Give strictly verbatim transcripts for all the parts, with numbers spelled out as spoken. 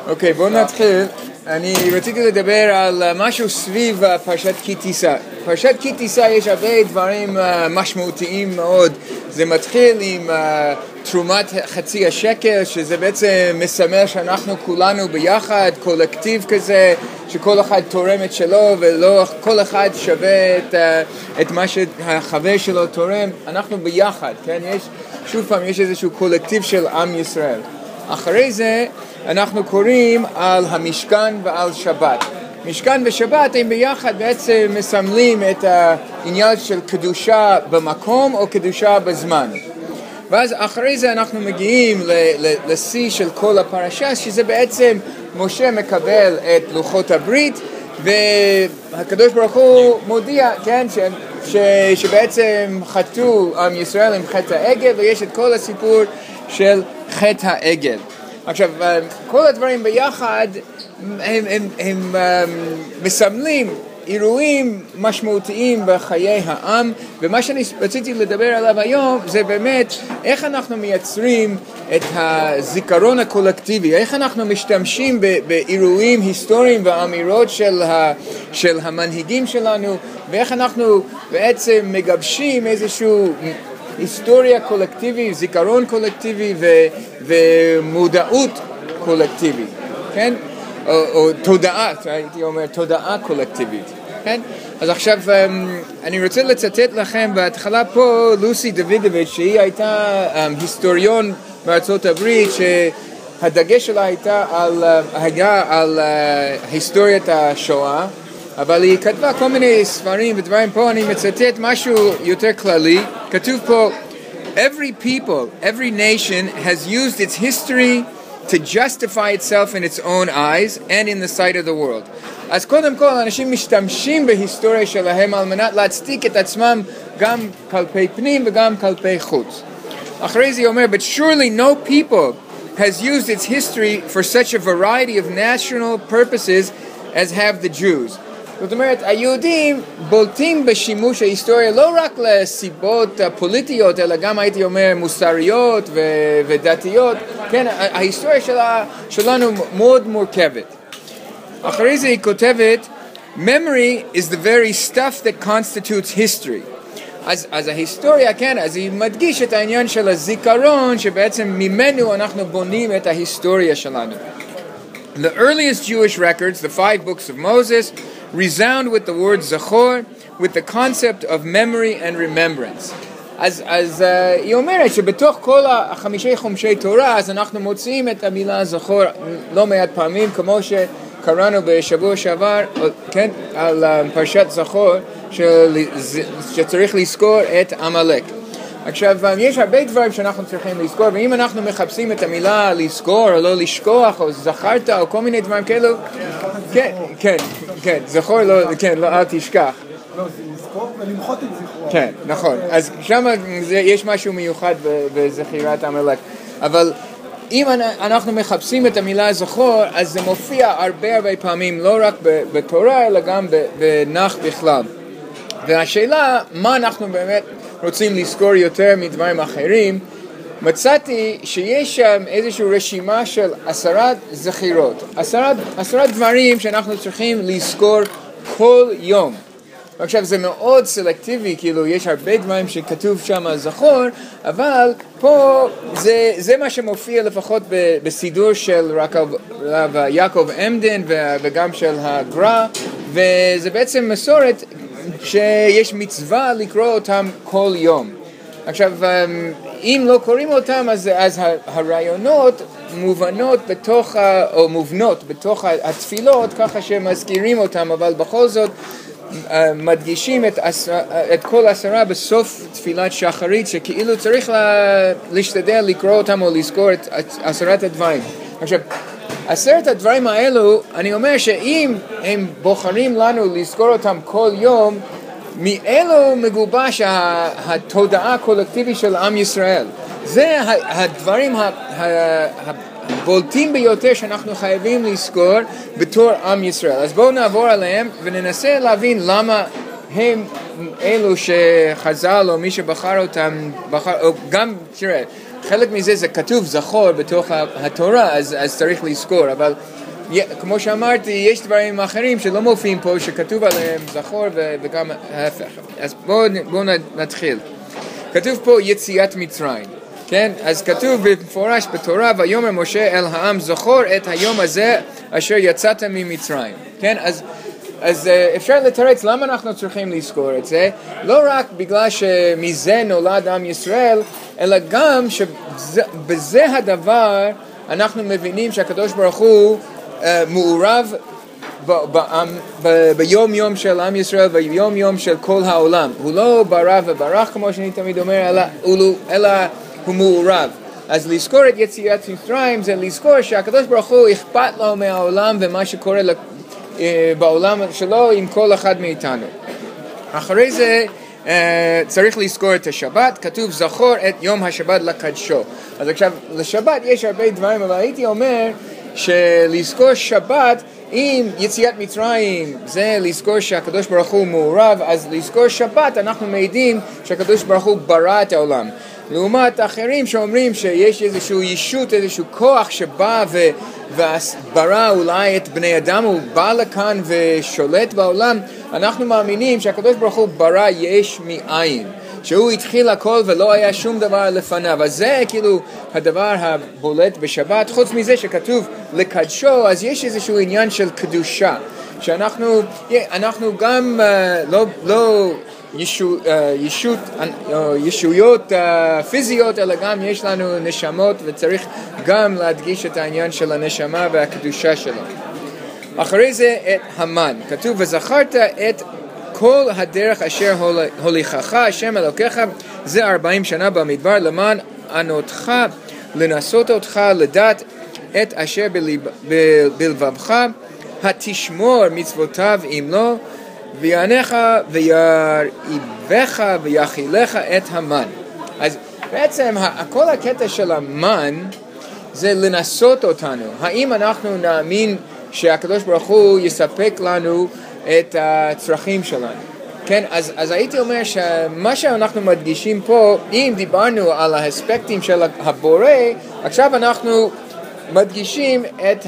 אוקיי, בואו נתחיל. אני רציתי לדבר על משהו סביב פרשת כי תישא. פרשת כי תישא יש הרבה דברים משמעותיים מאוד. זה מתחיל עם תרומת חצי השקל, שזה בעצם מסמל שאנחנו כולנו ביחד, קולקטיב כזה, שכל אחד תורם את שלו ולא כל אחד שווה את, את מה שהחבר שלו תורם. אנחנו ביחד, כן? יש, שוב פעם, יש איזשהו קולקטיב של עם ישראל. אחרי זה אנחנו קוראים על המשכן ועל שבת. משכן ושבת הם ביחד בעצם מסמלים את העניין של קדושה במקום או קדושה בזמן. ואז אחרי זה אנחנו מגיעים לשיא של כל הפרשה, שזה בעצם משה מקבל את לוחות הברית, והקדוש ברוך הוא מודיע, כן, ש, ש, שבעצם חטאו עם ישראל עם חטא העגל, ויש את כל הסיפור של חטא העגל. עכשיו, כל הדברים ביחד הם, הם, הם, הם מסמלים אירועים משמעותיים בחיי העם, ומה שאני רציתי לדבר עליו היום זה באמת איך אנחנו מייצרים את הזיכרון הקולקטיבי, איך אנחנו משתמשים באירועים היסטוריים ואמירות של, ה, של המנהיגים שלנו, ואיך אנחנו בעצם מגבשים איזשהו היסטוריה קולקטיבית, זיכרון קולקטיבי ו, ומודעות קולקטיבית, כן? או, או תודעה, הייתי אומר, תודעה קולקטיבית, כן? אז עכשיו אני רוצה לצטט לכם בהתחלה פה לוסי דוידוביץ', שהיא הייתה היסטוריון בארצות הברית, שהדגש שלה הייתה על, היה על היסטוריית השואה, אבל היא כתבה כל מיני ספרים ודברים. פה אני מצטט משהו יותר כללי, כתוב פה, every people, every nation has used its history to justify itself in its own eyes and in the sight of the world. אז קודם כל אנשים משתמשים בהיסטוריה שלהם על מנת להצדיק את עצמם גם כלפי פנים וגם כלפי חוץ. אחרי זה אומר, but surely no people has used its history for such a variety of national purposes as have the Jews. זאת אומרת, היהודים בולטים בשימוש ההיסטוריה לא רק לסיבות פוליטיות, אלא גם הייתי אומר מוסריות ו- ודתיות. כן, ההיסטוריה שלה, שלנו מאוד מורכבת. אחרי זה היא כותבת, memory is the very stuff that constitutes history. אז, אז ההיסטוריה, כן, אז היא מדגיש את העניין של הזיכרון, שבעצם ממנו אנחנו בונים את ההיסטוריה שלנו. The earliest Jewish records, the five books of Moses, resound with the word zachor, with the concept of memory and remembrance. אז, אז uh, היא אומרת שבתוך כל החמישי חומשי תורה, אז אנחנו מוצאים את המילה זכור לא מעט פעמים, כמו שקראנו בשבוע שעבר, כן, על uh, פרשת זכור, של, שצריך לזכור את עמלק. עכשיו, יש הרבה דברים שאנחנו צריכים לזכור, ואם אנחנו מחפשים את המילה לזכור או לא לשכוח, או זכרת, או כל מיני דברים כאלו, כן, כן, כן, זכור, לא, כן, לא, אל תשכח. לא, זה לזכור ולמחות את זכרו. כן, נכון. אז שם יש משהו מיוחד בזכירת עמלק. אבל אם אנחנו מחפשים את המילה זכור, אז זה מופיע הרבה הרבה פעמים, לא רק בתורה, אלא גם בנח בכלל. והשאלה, מה אנחנו באמת רוצים לזכור יותר מדברים אחרים, מצאתי שיש שם איזושהי רשימה של עשרת זכירות, עשרת, עשרת דברים שאנחנו צריכים לזכור כל יום. עכשיו זה מאוד סלקטיבי, כאילו יש הרבה דברים שכתוב שם זכור, אבל פה זה, זה מה שמופיע לפחות בסידור של רב יעקב עמדן וגם של הגר"א, וזה בעצם מסורת שיש מצווה לקרוא אותם כל יום. עכשיו, אם לא קוראים אותם, אז, אז הרעיונות מובנות בתוך, או מובנות בתוך התפילות, ככה שמזכירים אותם, אבל בכל זאת מדגישים את, את כל עשרה בסוף תפילת שחרית, שכאילו צריך לה, להשתדל לקרוא אותם או לזכור את עשרת הדברים. עכשיו, עשרת הדברים האלו, אני אומר שאם הם בוחרים לנו לזכור אותם כל יום, מאלו מגובש התודעה הקולקטיבית של עם ישראל. זה הדברים הבולטים ביותר שאנחנו חייבים לזכור בתור עם ישראל. אז בואו נעבור עליהם וננסה להבין למה הם אלו שחז"ל או מי שבחר אותם, בחר, או גם, תראה, חלק מזה זה כתוב זכור בתוך התורה, אז, אז צריך לזכור, אבל כמו שאמרתי, יש דברים אחרים שלא מופיעים פה, שכתוב עליהם זכור וגם ההפך. אז בואו בוא נתחיל. כתוב פה יציאת מצרים, כן? אז כתוב במפורש בתורה, ויאמר משה אל העם, זכור את היום הזה אשר יצאתם ממצרים, כן? אז אז אפשר לתרץ למה אנחנו צריכים לזכור את זה, לא רק בגלל שמזה נולד עם ישראל, אלא גם שבזה הדבר אנחנו מבינים שהקדוש ברוך הוא מעורב ביום יום של עם ישראל וביום יום של כל העולם. הוא לא ברא וברח כמו שאני תמיד אומר, אלא, אלא הוא מעורב. אז לזכור את יציאת מצרים זה לזכור שהקדוש ברוך הוא אכפת לו מהעולם ומה שקורה בעולם שלו עם כל אחד מאיתנו. אחרי זה צריך לזכור את השבת, כתוב זכור את יום השבת לקדשו. אז עכשיו לשבת יש הרבה דברים, אבל הייתי אומר שלזכור שבת עם יציאת מצרים זה לזכור שהקדוש ברוך הוא מעורב, אז לזכור שבת אנחנו מעידים שהקדוש ברוך הוא ברא את העולם. לעומת אחרים שאומרים שיש איזשהו ישות, איזשהו כוח שבא ו... וברא אולי את בני אדם, הוא בא לכאן ושולט בעולם, אנחנו מאמינים שהקדוש ברוך הוא ברא יש מאין, שהוא התחיל הכל ולא היה שום דבר לפניו. אז זה כאילו הדבר הבולט בשבת. חוץ מזה שכתוב לקדשו, אז יש איזשהו עניין של קדושה, שאנחנו אנחנו גם uh, לא, לא ישו, uh, ישות, uh, ישויות uh, פיזיות, אלא גם יש לנו נשמות, וצריך גם להדגיש את העניין של הנשמה והקדושה שלו. אחרי זה את המן, כתוב וזכרת את כל הדרך אשר הוליכך השם אלוקיך זה ארבעים שנה במדבר למען ענותך לנסות אותך לדעת את אשר בלב, בלבבך התשמור מצוותיו אם לא ויענך וירעיבך ויאכילך את המן. אז בעצם כל הקטע של המן זה לנסות אותנו, האם אנחנו נאמין שהקדוש ברוך הוא יספק לנו את הצרכים שלנו. כן, אז, אז הייתי אומר שמה שאנחנו מדגישים פה, אם דיברנו על האספקטים של הבורא, עכשיו אנחנו מדגישים את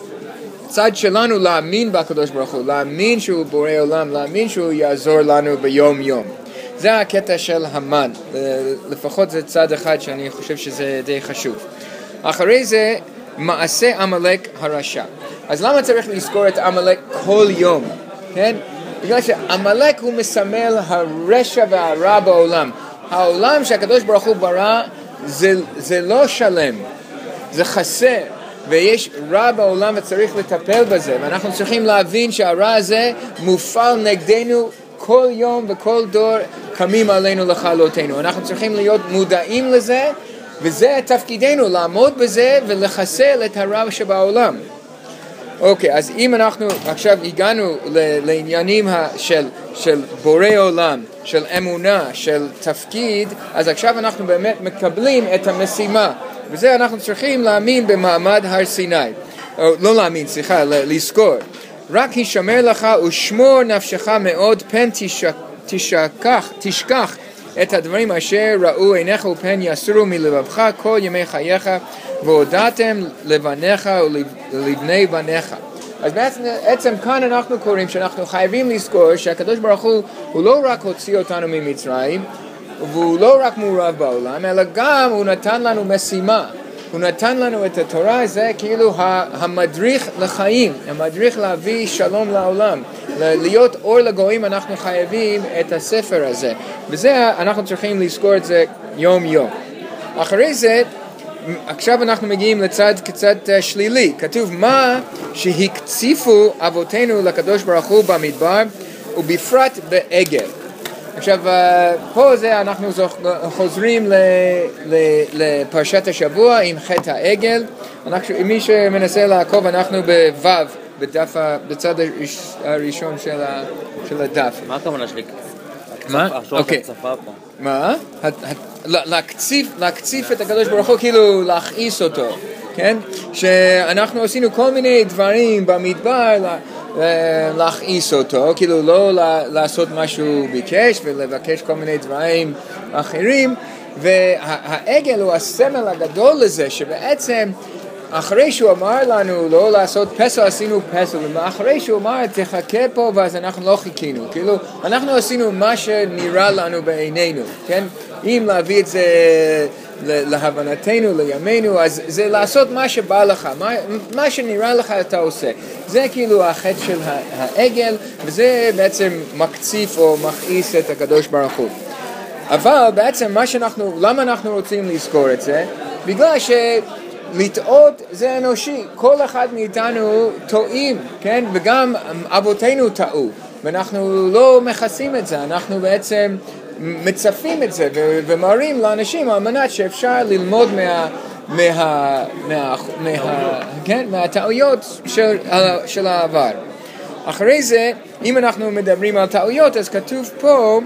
הצד שלנו להאמין בקדוש ברוך הוא, להאמין שהוא בורא עולם, להאמין שהוא יעזור לנו ביום יום. זה הקטע של המן, לפחות זה צד אחד שאני חושב שזה די חשוב. אחרי זה מעשה עמלק הרשע. אז למה צריך לזכור את עמלק כל יום? כן? בגלל שעמלק הוא מסמל הרשע והרע בעולם. העולם שהקדוש ברוך הוא ברא זה, זה לא שלם, זה חסר, ויש רע בעולם וצריך לטפל בזה, ואנחנו צריכים להבין שהרע הזה מופעל נגדנו כל יום וכל דור קמים עלינו לכלותנו. אנחנו צריכים להיות מודעים לזה, וזה תפקידנו, לעמוד בזה ולחסל את הרע שבעולם. אוקיי, אז אם אנחנו עכשיו הגענו לעניינים של, של בורא עולם, של אמונה, של תפקיד, אז עכשיו אנחנו באמת מקבלים את המשימה, וזה אנחנו צריכים להאמין במעמד הר סיני, או לא להאמין, סליחה, לזכור. רק הישמר לך ושמור נפשך מאוד, פן תשכח, תשכח, תשכח את הדברים אשר ראו עיניך ופן יסרו מלבבך כל ימי חייך, והודעתם לבניך ולבני בניך. אז בעצם, בעצם כאן אנחנו קוראים שאנחנו חייבים לזכור שהקדוש ברוך הוא, הוא לא רק הוציא אותנו ממצרים, והוא לא רק מעורב בעולם, אלא גם הוא נתן לנו משימה. הוא נתן לנו את התורה, זה כאילו המדריך לחיים, המדריך להביא שלום לעולם. להיות אור לגויים אנחנו חייבים את הספר הזה. וזה אנחנו צריכים לזכור את זה יום יום. אחרי זה, עכשיו אנחנו מגיעים לצד קצת שלילי. כתוב מה שהקציפו אבותינו לקדוש ברוך הוא במדבר, ובפרט בעגל. עכשיו, פה זה אנחנו חוזרים לפרשת השבוע עם חטא העגל. מי שמנסה לעקוב, אנחנו בו' בדף, בצד הראשון של הדף. מה הכוונה שלי? מה? אוקיי. מה? להקציף, להקציף את הקדוש ברוך הוא, כאילו להכעיס אותו, כן? שאנחנו עשינו כל מיני דברים במדבר להכעיס אותו, כאילו לא לעשות משהו ביקש ולבקש כל מיני דברים אחרים, והעגל הוא הסמל הגדול לזה, שבעצם אחרי שהוא אמר לנו לא לעשות פסל, עשינו פסל, ואחרי שהוא אמר תחכה פה, ואז אנחנו לא חיכינו, כאילו אנחנו עשינו מה שנראה לנו בעינינו, כן? אם להביא את זה להבנתנו, לימינו, אז זה לעשות מה שבא לך, מה, מה שנראה לך אתה עושה. זה כאילו החטא של העגל, וזה בעצם מקציף או מכעיס את הקדוש ברוך הוא. אבל בעצם מה שאנחנו, למה אנחנו רוצים לזכור את זה? בגלל ש... לטעות זה אנושי, כל אחד מאיתנו טועים, כן? וגם אבותינו טעו, ואנחנו לא מכסים את זה, אנחנו בעצם מצפים את זה ו- ומראים לאנשים על מנת שאפשר ללמוד מה, מה, מה, מה, כן? מהטעויות של, של העבר. אחרי זה, אם אנחנו מדברים על טעויות, אז כתוב פה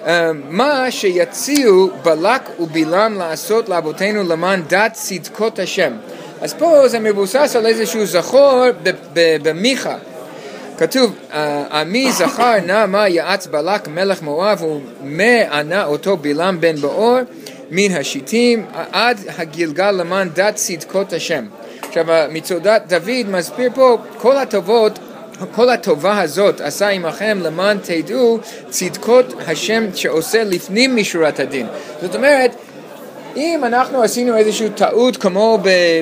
מה שיציעו בלק ובלעם לעשות לאבותינו למען דת צדקות השם. אז פה זה מבוסס על איזשהו זכור במיכה. כתוב, עמי זכר נא מה יעץ בלק מלך מואב ומה ענה אותו בלעם בן באור מן השיטים עד הגלגל למען דת צדקות השם. עכשיו מצודת דוד מסביר פה כל הטובות, כל הטובה הזאת עשה עמכם למען תדעו צדקות השם שעושה לפנים משורת הדין. זאת אומרת, אם אנחנו עשינו איזושהי טעות כמו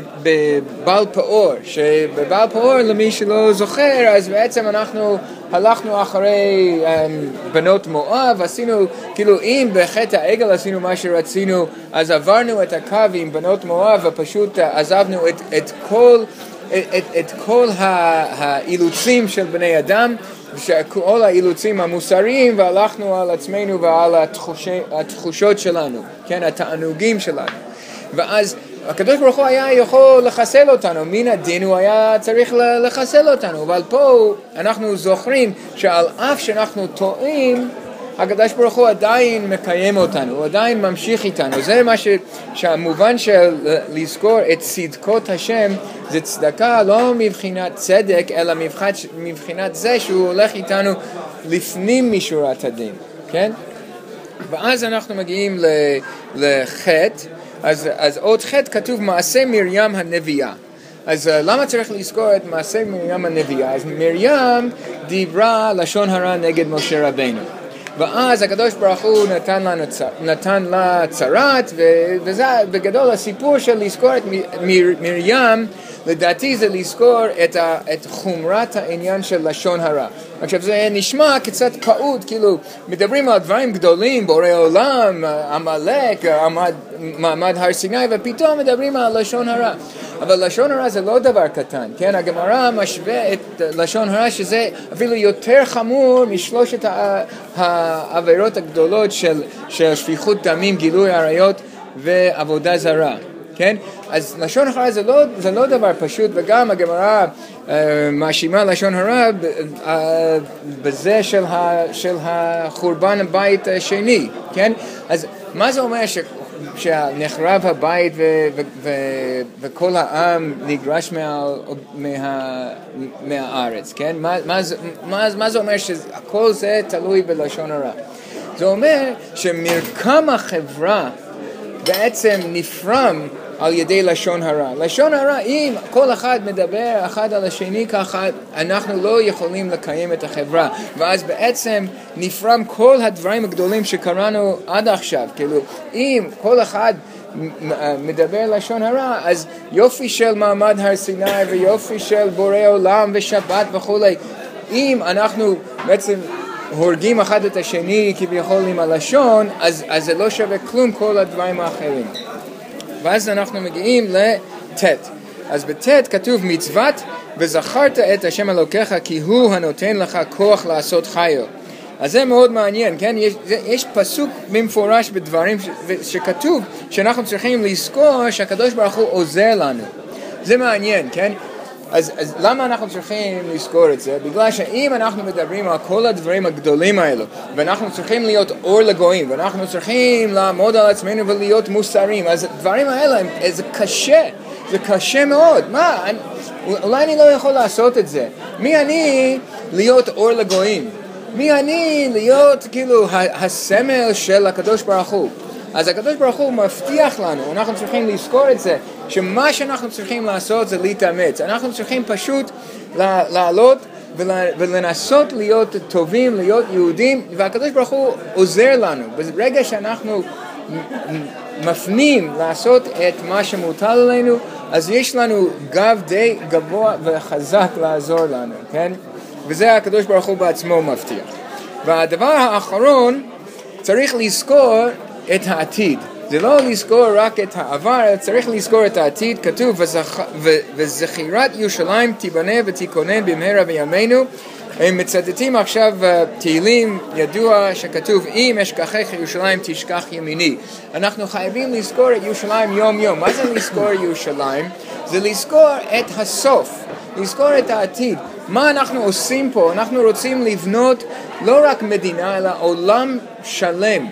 בבעל פאור, שבבעל פאור למי שלא זוכר, אז בעצם אנחנו הלכנו אחרי בנות מואב, עשינו, כאילו אם בחטא העגל עשינו מה שרצינו, אז עברנו את הקו עם בנות מואב ופשוט עזבנו את, את כל... את, את כל האילוצים של בני אדם, כל האילוצים המוסריים, והלכנו על עצמנו ועל התחושי, התחושות שלנו, כן, התענוגים שלנו. ואז הקדוש ברוך הוא היה יכול לחסל אותנו, מן הדין הוא היה צריך לחסל אותנו, אבל פה אנחנו זוכרים שעל אף שאנחנו טועים, הקדוש ברוך הוא עדיין מקיים אותנו, הוא עדיין ממשיך איתנו. זה מה ש... שהמובן של לזכור את צדקות השם, זה צדקה לא מבחינת צדק, אלא מבחינת, מבחינת זה שהוא הולך איתנו לפנים משורת הדין, כן? ואז אנחנו מגיעים לחטא, אז, אז עוד חטא כתוב מעשה מרים הנביאה. אז למה צריך לזכור את מעשה מרים הנביאה? אז מרים דיברה לשון הרע נגד משה רבינו. ואז הקדוש ברוך הוא נתן לה, נתן לה צרת, וזה בגדול הסיפור של לזכור את מרים, לדעתי זה לזכור את, ה, את חומרת העניין של לשון הרע. עכשיו זה נשמע קצת פעוט, כאילו מדברים על דברים גדולים, בורא עולם, עמלק, מעמד הר סיני, ופתאום מדברים על לשון הרע. אבל לשון הרע זה לא דבר קטן, כן? הגמרא משווה את לשון הרע שזה אפילו יותר חמור משלושת העבירות הגדולות של, של שפיכות דמים, גילוי עריות ועבודה זרה. כן? אז לשון הרע זה לא, זה לא דבר פשוט, וגם הגמרא uh, מאשימה לשון הרע uh, בזה של, ה, של החורבן הבית השני, כן? אז מה זה אומר ש, שנחרב הבית ו, ו, ו, וכל העם נגרש מה, מה, מהארץ, כן? מה, מה, מה, מה זה אומר שכל זה תלוי בלשון הרע? זה אומר שמרקם החברה בעצם נפרם על ידי לשון הרע. לשון הרע, אם כל אחד מדבר אחד על השני ככה, אנחנו לא יכולים לקיים את החברה. ואז בעצם נפרם כל הדברים הגדולים שקראנו עד עכשיו. כאילו, אם כל אחד מדבר לשון הרע, אז יופי של מעמד הר סיני ויופי של בורא עולם ושבת וכולי. אם אנחנו בעצם הורגים אחד את השני כביכול עם הלשון, אז, אז זה לא שווה כלום כל הדברים האחרים. ואז אנחנו מגיעים לתת. אז בתת כתוב מצוות וזכרת את השם אלוקיך כי הוא הנותן לך כוח לעשות חיל. אז זה מאוד מעניין, כן? יש, יש פסוק במפורש בדברים ש, שכתוב שאנחנו צריכים לזכור שהקדוש ברוך הוא עוזר לנו. זה מעניין, כן? אז, אז למה אנחנו צריכים לזכור את זה? בגלל שאם אנחנו מדברים על כל הדברים הגדולים האלו, ואנחנו צריכים להיות אור לגויים, ואנחנו צריכים לעמוד על עצמנו ולהיות מוסריים, אז הדברים האלה, זה קשה, זה קשה מאוד. מה? אני, אולי אני לא יכול לעשות את זה. מי אני להיות אור לגויים? מי אני להיות כאילו הסמל של הקדוש ברוך הוא? אז הקדוש ברוך הוא מבטיח לנו, אנחנו צריכים לזכור את זה, שמה שאנחנו צריכים לעשות זה להתאמץ. אנחנו צריכים פשוט לעלות ולנסות להיות טובים, להיות יהודים, והקדוש ברוך הוא עוזר לנו. ברגע שאנחנו מפנים לעשות את מה שמוטל עלינו, אז יש לנו גב די גבוה וחזק לעזור לנו, כן? וזה הקדוש ברוך הוא בעצמו מבטיח. והדבר האחרון, צריך לזכור את העתיד. זה לא לזכור רק את העבר, אלא צריך לזכור את העתיד. כתוב, וזכ... ו... וזכירת ירושלים תיבנה ותיכונן במהרה בימינו. הם מצטטים עכשיו תהילים, ידוע שכתוב, אם אשכחך ירושלים תשכח ימיני. אנחנו חייבים לזכור את ירושלים יום יום. מה זה לזכור ירושלים? זה לזכור את הסוף, לזכור את העתיד. מה אנחנו עושים פה? אנחנו רוצים לבנות לא רק מדינה, אלא עולם שלם.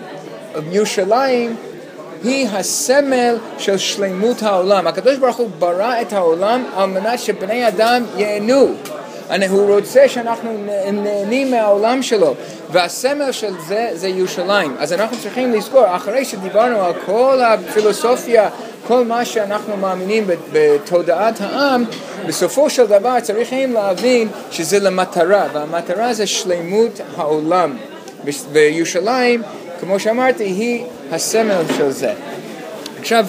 ירושלים היא הסמל של שלמות העולם. הקדוש ברוך הוא ברא את העולם על מנת שבני אדם ייהנו. הוא רוצה שאנחנו נהנים מהעולם שלו, והסמל של זה זה ירושלים. אז אנחנו צריכים לזכור, אחרי שדיברנו על כל הפילוסופיה, כל מה שאנחנו מאמינים בתודעת העם, בסופו של דבר צריכים להבין שזה למטרה, והמטרה זה שלמות העולם. וירושלים, כמו שאמרתי, היא הסמל של זה. עכשיו,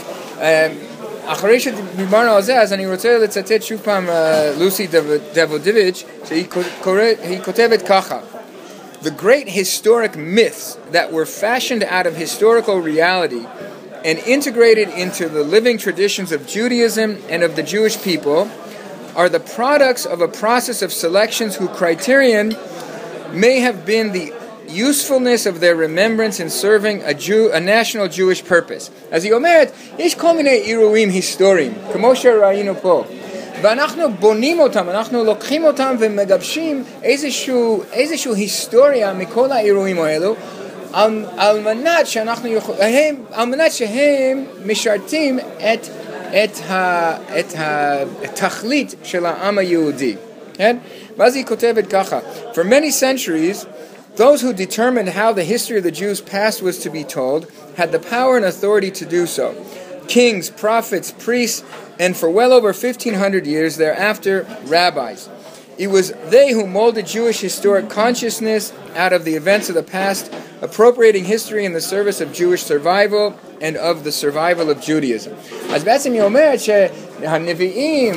אחרי שדיברנו על זה, אז אני רוצה לצטט שוב פעם לוסי דבודיביץ', שהיא כותבת ככה: The great historic myths that were fashioned out of historical reality and integrated into the living traditions of Judaism and of the Jewish people are the products of a process of selections whose criterion may have been the usefulness of their remembrance in serving a, Jew, a national Jewish purpose. אז היא אומרת, יש כל מיני אירועים היסטוריים, כמו שראינו פה, ואנחנו בונים אותם, אנחנו לוקחים אותם ומגבשים איזשהו, איזשהו היסטוריה מכל האירועים האלו, על, על מנת שאנחנו יכול, הם, על מנת שהם משרתים את, את, ה, את התכלית של העם היהודי. כן? ואז היא כותבת ככה: For many centuries, those who determined how the history of the Jews' past was to be told had the power and authority to do so. Kings, prophets, priests, and for well over fifteen hundred years thereafter, rabbis. It was they who molded Jewish historic consciousness out of the events of the past, appropriating history in the service of Jewish survival and of the survival of Judaism. אז בעצם היא אומרת שהנביאים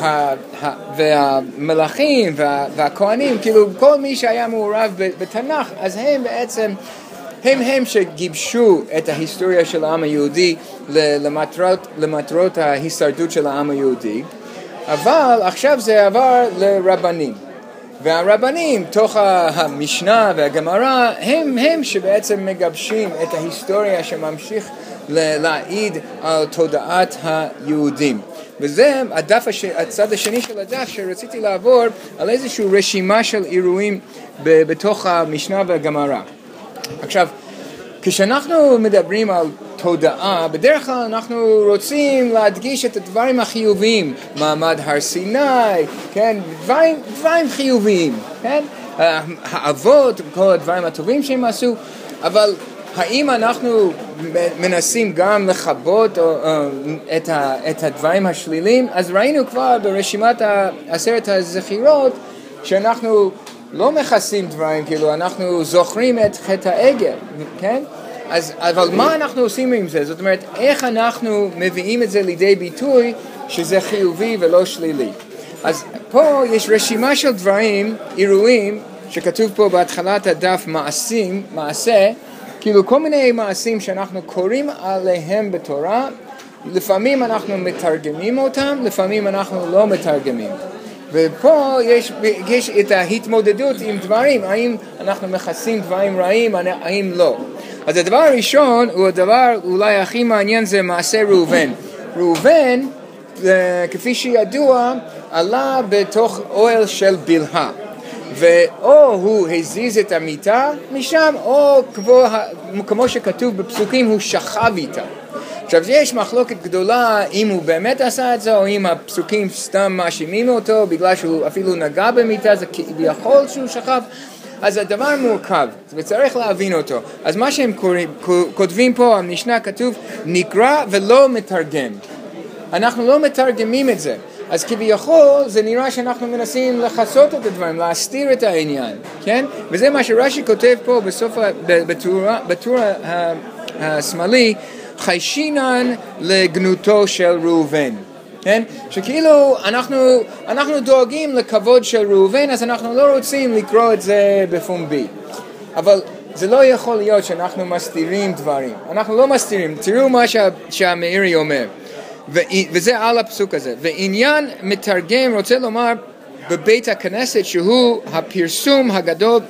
והמלאכים והכהנים, כאילו כל מי שהיה מעורב בתנ"ך, אז הם בעצם, הם הם שגיבשו את ההיסטוריה של העם היהודי למטרות, למטרות ההישרדות של העם היהודי, אבל עכשיו זה עבר לרבנים. והרבנים, תוך המשנה והגמרא, הם הם שבעצם מגבשים את ההיסטוריה שממשיך להעיד על תודעת היהודים. וזה הדף הש... הצד השני של הדף שרציתי לעבור על איזושהי רשימה של אירועים ב... בתוך המשנה והגמרא. עכשיו, כשאנחנו מדברים על תודעה, בדרך כלל אנחנו רוצים להדגיש את הדברים החיוביים, מעמד הר סיני, כן, דברים, דברים חיוביים, כן, האבות, כל הדברים הטובים שהם עשו, אבל האם אנחנו מנסים גם לכבות את, ה, את הדברים השליליים? אז ראינו כבר ברשימת עשרת הזכירות שאנחנו לא מכסים דברים, כאילו אנחנו זוכרים את חטא העגל, כן? אז, אבל מה אנחנו עושים עם זה? זאת אומרת, איך אנחנו מביאים את זה לידי ביטוי שזה חיובי ולא שלילי? אז פה יש רשימה של דברים, אירועים, שכתוב פה בהתחלת הדף מעשים, מעשה, כאילו כל מיני מעשים שאנחנו קוראים עליהם בתורה, לפעמים אנחנו מתרגמים אותם, לפעמים אנחנו לא מתרגמים. ופה יש, יש את ההתמודדות עם דברים, האם אנחנו מכסים דברים רעים, האם לא. אז הדבר הראשון, הוא הדבר אולי הכי מעניין, זה מעשה ראובן. ראובן, כפי שידוע, עלה בתוך אוהל של בלהה. ואו הוא הזיז את המיטה משם, או כמו, כמו שכתוב בפסוקים, הוא שכב איתה. עכשיו, יש מחלוקת גדולה אם הוא באמת עשה את זה, או אם הפסוקים סתם מאשימים אותו, בגלל שהוא אפילו נגע במיטה, זה כביכול שהוא שכב. אז הדבר מורכב, וצריך להבין אותו. אז מה שהם קוראים, כותבים פה, המשנה כתוב, נקרא ולא מתרגם. אנחנו לא מתרגמים את זה. אז כביכול זה נראה שאנחנו מנסים לחסות את הדברים, להסתיר את העניין, כן? וזה מה שרש"י כותב פה בסוף, בטור השמאלי, חיישינן לגנותו של ראובן. כן? שכאילו אנחנו, אנחנו דואגים לכבוד של ראובן, אז אנחנו לא רוצים לקרוא את זה בפומבי. אבל זה לא יכול להיות שאנחנו מסתירים דברים. אנחנו לא מסתירים. תראו מה שה, שהמאירי אומר. ו, וזה על הפסוק הזה. ועניין מתרגם רוצה לומר בבית הכנסת שהוא הפרסום הגדול,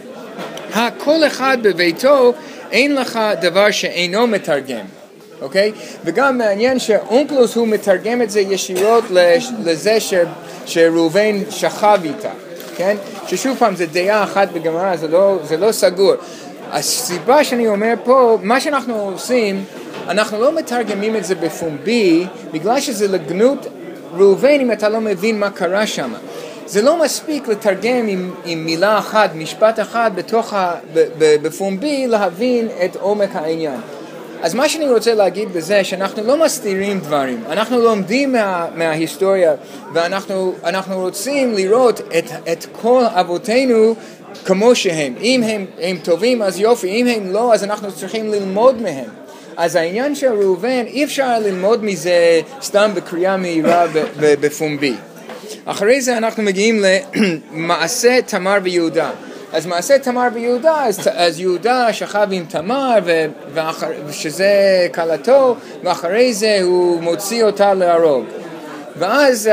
כל אחד בביתו אין לך דבר שאינו מתרגם. אוקיי? וגם מעניין שאונקלוס הוא מתרגם את זה ישירות לזה ש, שראובן שכב איתה, כן? ששוב פעם זה דעה אחת בגמרא, זה לא, זה לא סגור. הסיבה שאני אומר פה, מה שאנחנו עושים, אנחנו לא מתרגמים את זה בפומבי, בגלל שזה לגנות ראובן אם אתה לא מבין מה קרה שם. זה לא מספיק לתרגם עם, עם מילה אחת, משפט אחד בתוך ה, ב, ב, בפומבי, להבין את עומק העניין. אז מה שאני רוצה להגיד בזה, שאנחנו לא מסתירים דברים, אנחנו לומדים מה, מההיסטוריה, ואנחנו אנחנו רוצים לראות את, את כל אבותינו כמו שהם. אם הם, הם טובים אז יופי, אם הם לא אז אנחנו צריכים ללמוד מהם. אז העניין של ראובן, אי אפשר ללמוד מזה סתם בקריאה מהירה בפומבי. אחרי זה אנחנו מגיעים למעשה תמר ויהודה. אז מעשה תמר ויהודה, אז, אז יהודה שכב עם תמר, ו, ואחר, שזה כלתו, ואחרי זה הוא מוציא אותה להרוג. ואז,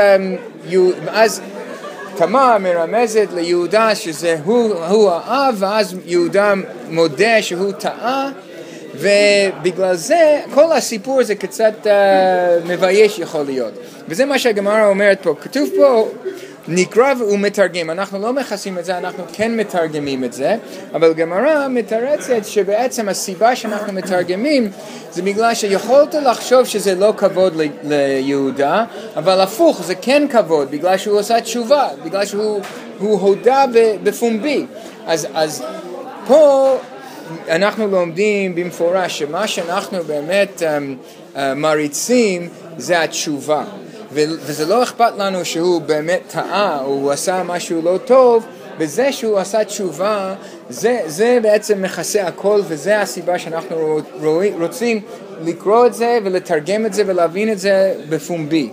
ואז תמר מרמזת ליהודה שזה הוא, הוא האב, ואז יהודה מודה שהוא טעה, ובגלל זה כל הסיפור זה קצת uh, מבייש יכול להיות. וזה מה שהגמרא אומרת פה. כתוב פה, נקרא ומתרגם, אנחנו לא מכסים את זה, אנחנו כן מתרגמים את זה, אבל גמרא מתרצת שבעצם הסיבה שאנחנו מתרגמים זה בגלל שיכולת לחשוב שזה לא כבוד ל- ליהודה, אבל הפוך, זה כן כבוד, בגלל שהוא עושה תשובה, בגלל שהוא הוא הודה בפומבי. אז, אז פה אנחנו לומדים במפורש שמה שאנחנו באמת um, uh, מריצים זה התשובה. וזה לא אכפת לנו שהוא באמת טעה או הוא עשה משהו לא טוב, בזה שהוא עשה תשובה זה, זה בעצם מכסה הכל, וזה הסיבה שאנחנו רוצים לקרוא את זה ולתרגם את זה ולהבין את זה בפומבי.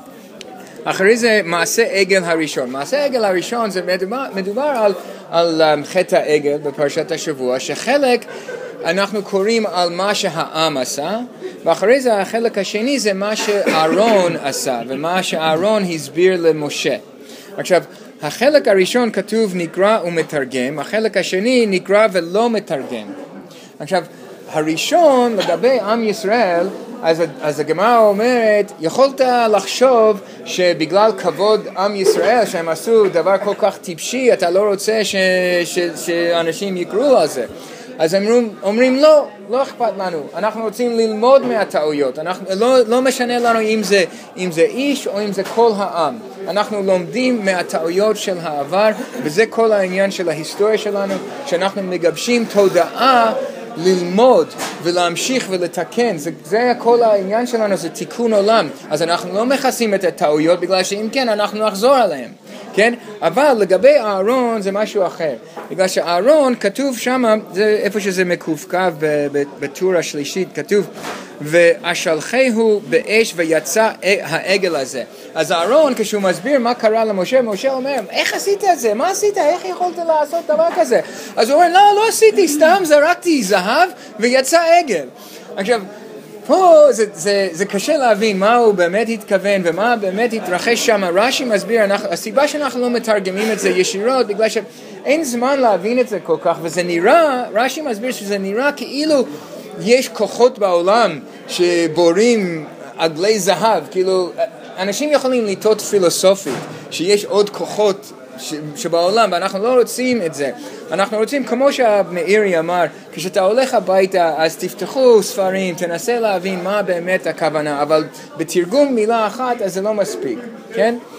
אחרי זה מעשה עגל הראשון. מעשה העגל הראשון זה מדובר, מדובר על, על um, חטא העגל בפרשת השבוע, שחלק אנחנו קוראים על מה שהעם עשה, ואחרי זה החלק השני זה מה שאהרון עשה, ומה שאהרון הסביר למשה. עכשיו, החלק הראשון כתוב נקרא ומתרגם, החלק השני נקרא ולא מתרגם. עכשיו, הראשון לגבי עם ישראל, אז, אז הגמרא אומרת, יכולת לחשוב שבגלל כבוד עם ישראל שהם עשו דבר כל כך טיפשי, אתה לא רוצה ש, ש, שאנשים יקראו על זה. אז הם אומרים לא, לא אכפת לנו, אנחנו רוצים ללמוד מהטעויות, אנחנו, לא, לא משנה לנו אם זה, אם זה איש או אם זה כל העם, אנחנו לומדים מהטעויות של העבר, וזה כל העניין של ההיסטוריה שלנו, שאנחנו מגבשים תודעה ללמוד ולהמשיך ולתקן, זה, זה כל העניין שלנו, זה תיקון עולם, אז אנחנו לא מכסים את הטעויות, בגלל שאם כן אנחנו נחזור עליהם. כן? אבל לגבי אהרון זה משהו אחר. בגלל שאהרון כתוב שם, זה איפה שזה מקווקב בטור השלישית, כתוב, ואשלחהו באש ויצא העגל הזה. אז אהרון כשהוא מסביר מה קרה למשה, משה אומר, איך עשית את זה? מה עשית? איך יכולת לעשות דבר כזה? אז הוא אומר, לא, לא עשיתי, סתם זרקתי זהב ויצא עגל. עכשיו, פה זה, זה, זה קשה להבין מה הוא באמת התכוון ומה באמת התרחש שם. רש"י מסביר, אנחנו, הסיבה שאנחנו לא מתרגמים את זה ישירות, בגלל שאין זמן להבין את זה כל כך, וזה נראה, רש"י מסביר שזה נראה כאילו יש כוחות בעולם שבורים עגלי זהב, כאילו אנשים יכולים לטעות פילוסופית, שיש עוד כוחות שבעולם, ואנחנו לא רוצים את זה. אנחנו רוצים, כמו שהמאירי אמר, כשאתה הולך הביתה, אז תפתחו ספרים, תנסה להבין מה באמת הכוונה, אבל בתרגום מילה אחת, אז זה לא מספיק, כן?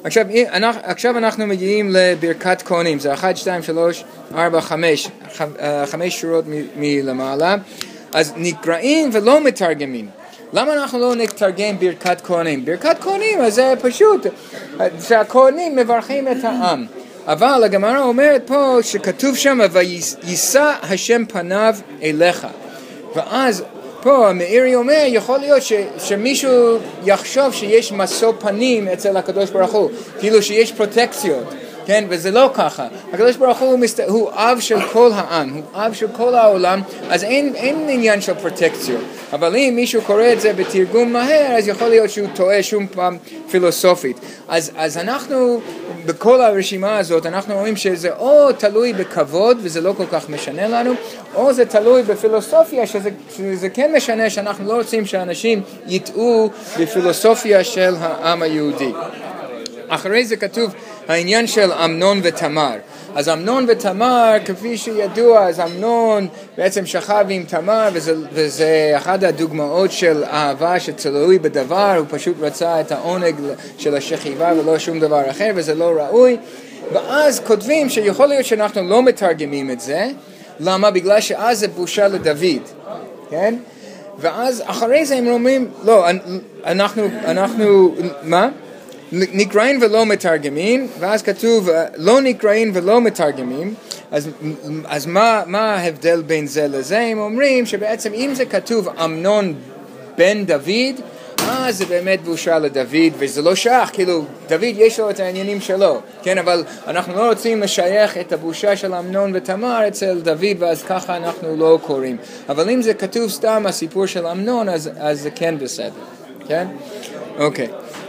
עכשיו, עכשיו אנחנו מגיעים לברכת כהנים, זה אחת, שתיים, שלוש, ארבע, חמש, חמש שורות מלמעלה, אז נקראים ולא מתרגמים. למה אנחנו לא נתרגם ברכת כהנים? ברכת כהנים, אז זה פשוט, שהכהנים מברכים את העם. אבל הגמרא אומרת פה שכתוב שם, ויישא השם פניו אליך. ואז פה המאירי אומר, יכול להיות ש, שמישהו יחשוב שיש משוא פנים אצל הקדוש ברוך הוא, כאילו שיש פרוטקציות, כן? וזה לא ככה. הקדוש ברוך הוא, מסת... הוא אב של כל העם, הוא אב של כל העולם, אז אין, אין עניין של פרוטקציות. אבל אם מישהו קורא את זה בתרגום מהר, אז יכול להיות שהוא טועה שום פעם פילוסופית. אז, אז אנחנו, בכל הרשימה הזאת, אנחנו רואים שזה או תלוי בכבוד, וזה לא כל כך משנה לנו, או זה תלוי בפילוסופיה, שזה, שזה כן משנה שאנחנו לא רוצים שאנשים יטעו בפילוסופיה של העם היהודי. אחרי זה כתוב העניין של אמנון ותמר. אז אמנון ותמר, כפי שידוע, אז אמנון בעצם שכב עם תמר, וזה, וזה אחת הדוגמאות של אהבה שתלוי בדבר, הוא פשוט רצה את העונג של השכיבה ולא שום דבר אחר, וזה לא ראוי. ואז כותבים שיכול להיות שאנחנו לא מתרגמים את זה, למה? בגלל שאז זה בושה לדוד, כן? ואז אחרי זה הם אומרים, לא, אנחנו, אנחנו, מה? נקראים ולא מתרגמים, ואז כתוב לא נקראים ולא מתרגמים, אז, אז מה, מה ההבדל בין זה לזה? הם אומרים שבעצם אם זה כתוב אמנון בן דוד, אז זה באמת בושה לדוד, וזה לא שייך, כאילו דוד יש לו את העניינים שלו, כן, אבל אנחנו לא רוצים לשייך את הבושה של אמנון ותמר אצל דוד, ואז ככה אנחנו לא קוראים. אבל אם זה כתוב סתם הסיפור של אמנון, אז, אז זה כן בסדר, כן? אוקיי.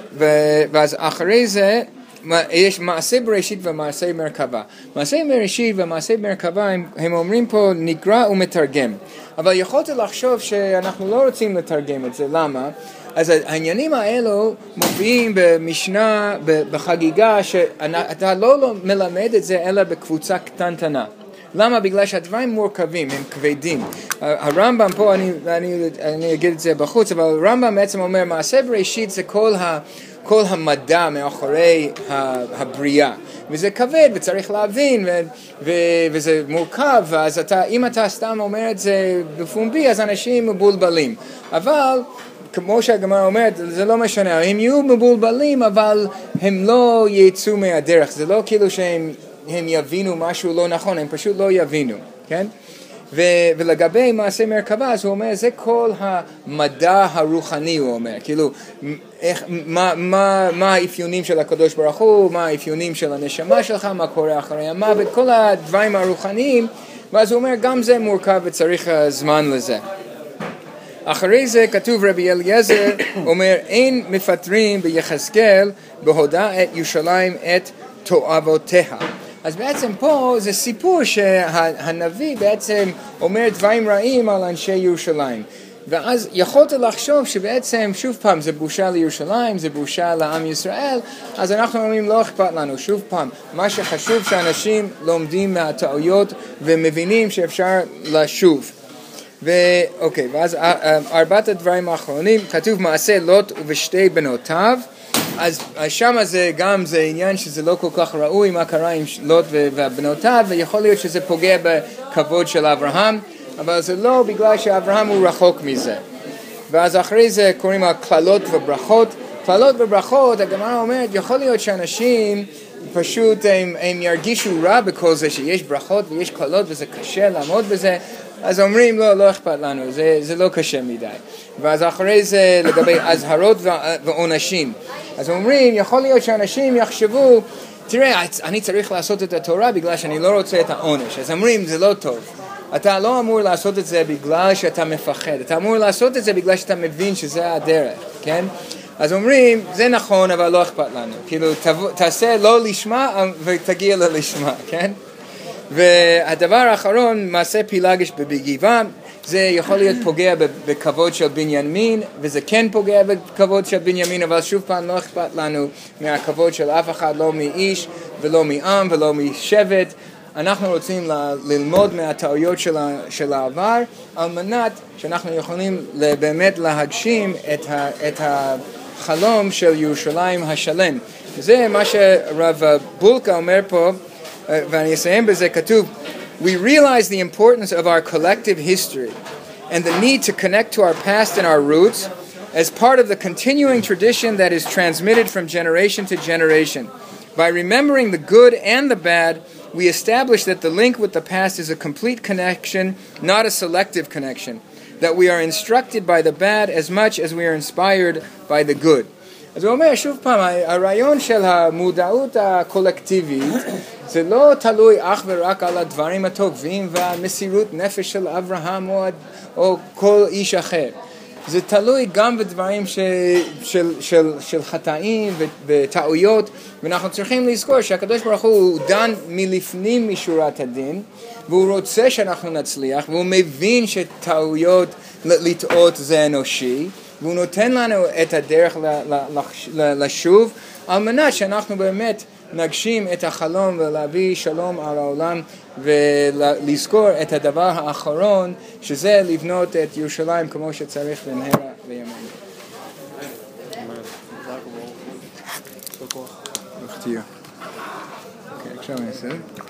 ואז אחרי זה יש מעשה בראשית ומעשה מרכבה. מעשה בראשית ומעשה מרכבה הם, הם אומרים פה נקרא ומתרגם. אבל יכולת לחשוב שאנחנו לא רוצים לתרגם את זה. למה? אז העניינים האלו מופיעים במשנה, בחגיגה, שאתה לא מלמד את זה אלא בקבוצה קטנטנה. למה? בגלל שהדברים מורכבים, הם כבדים. הרמב"ם פה, אני, אני, אני אגיד את זה בחוץ, אבל הרמב"ם בעצם אומר, מעשה בראשית זה כל, ה, כל המדע מאחורי הבריאה. וזה כבד וצריך להבין, ו, ו, וזה מורכב, אז אתה, אם אתה סתם אומר את זה בפומבי, אז אנשים מבולבלים. אבל כמו שהגמרא אומרת, זה לא משנה, הם יהיו מבולבלים, אבל הם לא יצאו מהדרך, זה לא כאילו שהם הם יבינו משהו לא נכון, הם פשוט לא יבינו, כן? ו- ולגבי מעשה מרכבה, אז הוא אומר, זה כל המדע הרוחני, הוא אומר, כאילו, איך, מה, מה, מה האפיונים של הקדוש ברוך הוא, מה האפיונים של הנשמה שלך, מה קורה אחרי המוות, כל הדברים הרוחניים, ואז הוא אומר, גם זה מורכב וצריך זמן לזה. אחרי זה כתוב רבי אליעזר אומר אין מפטרים ביחזקאל בהודעה את ירושלים את תועבותיה. אז בעצם פה זה סיפור שהנביא בעצם אומר דברים רעים על אנשי ירושלים. ואז יכולת לחשוב שבעצם שוב פעם זה בושה לירושלים, זה בושה לעם ישראל, אז אנחנו אומרים לא אכפת לנו, שוב פעם, מה שחשוב שאנשים לומדים מהטעויות ומבינים שאפשר לשוב. ואוקיי, ואז ארבעת הדברים האחרונים, כתוב מעשה לוט ובשתי בנותיו, אז שם זה גם זה עניין שזה לא כל כך ראוי מה קרה עם לוט ובנותיו, ויכול להיות שזה פוגע בכבוד של אברהם, אבל זה לא בגלל שאברהם הוא רחוק מזה. ואז אחרי זה קוראים על כללות וברכות. כללות וברכות, הגמרא אומרת, יכול להיות שאנשים פשוט הם, הם ירגישו רע בכל זה שיש ברכות ויש כללות וזה קשה לעמוד בזה, אז אומרים לא, לא אכפת לנו, זה, זה לא קשה מדי. ואז אחרי זה לגבי אזהרות ועונשים. אז אומרים, יכול להיות שאנשים יחשבו, תראה, אני צריך לעשות את התורה בגלל שאני לא רוצה את העונש. אז אומרים, זה לא טוב. אתה לא אמור לעשות את זה בגלל שאתה מפחד. אתה אמור לעשות את זה בגלל שאתה מבין שזה הדרך, כן? אז אומרים, זה נכון, אבל לא אכפת לנו. כאילו, תעשה לא לשמה ותגיע ללשמה, כן? והדבר האחרון, מעשה פילגש בגבעה, זה יכול להיות פוגע בכבוד של בנימין, וזה כן פוגע בכבוד של בנימין, אבל שוב פעם לא אכפת לנו מהכבוד של אף אחד, לא מאיש ולא מעם ולא משבט. אנחנו רוצים ל- ללמוד מהטעויות של, ה- של העבר, על מנת שאנחנו יכולים באמת להגשים את, ה- את החלום של ירושלים השלם. זה מה שרב בולקה אומר פה, ואני אסיים בזה, כתוב, we realize the importance of our collective history and the need to connect to our past and our roots as part of the continuing tradition that is transmitted from generation to generation. By remembering the good and the bad, we establish that the link with the past is a complete connection, not a selective connection, that we are instructed by the bad as much as we are inspired by the good. אז הוא אומר, שוב פעם, הרעיון של המודעות הקולקטיבית זה לא תלוי אך ורק על הדברים הטובים והמסירות נפש של אברהם או, או כל איש אחר. זה תלוי גם בדברים ש, של, של, של חטאים וטעויות, ואנחנו צריכים לזכור שהקדוש ברוך הוא דן מלפנים משורת הדין, והוא רוצה שאנחנו נצליח, והוא מבין שטעויות לטעות זה אנושי, והוא נותן לנו את הדרך לשוב, על מנת שאנחנו באמת נגשים את החלום ולהביא שלום על העולם, ולזכור את הדבר האחרון, שזה לבנות את ירושלים כמו שצריך במהרה בימינו. אוקיי, עכשיו אני אעשה.